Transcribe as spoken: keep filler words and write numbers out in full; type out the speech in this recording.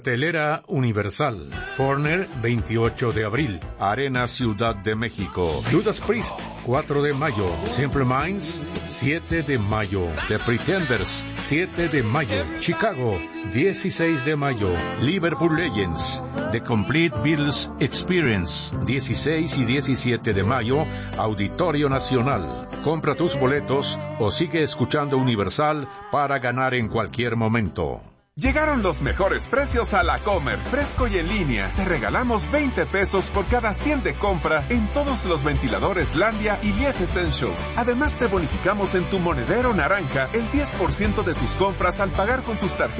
Telera Universal, Forner, veintiocho de abril. Arena Ciudad de México. Judas Priest, cuatro de mayo. Simple Minds, siete de mayo. The Pretenders, siete de mayo. Chicago, dieciséis de mayo. Liverpool Legends, The Complete Beatles Experience, dieciséis y diecisiete de mayo, Auditorio Nacional. Compra tus boletos o sigue escuchando Universal para ganar en cualquier momento. Llegaron los mejores precios a La Comer, fresco y en línea. Te regalamos veinte pesos por cada cien de compra en todos los ventiladores Landia y Lief Essentials. Además, te bonificamos en tu monedero naranja el diez por ciento de tus compras al pagar con tus tarjetas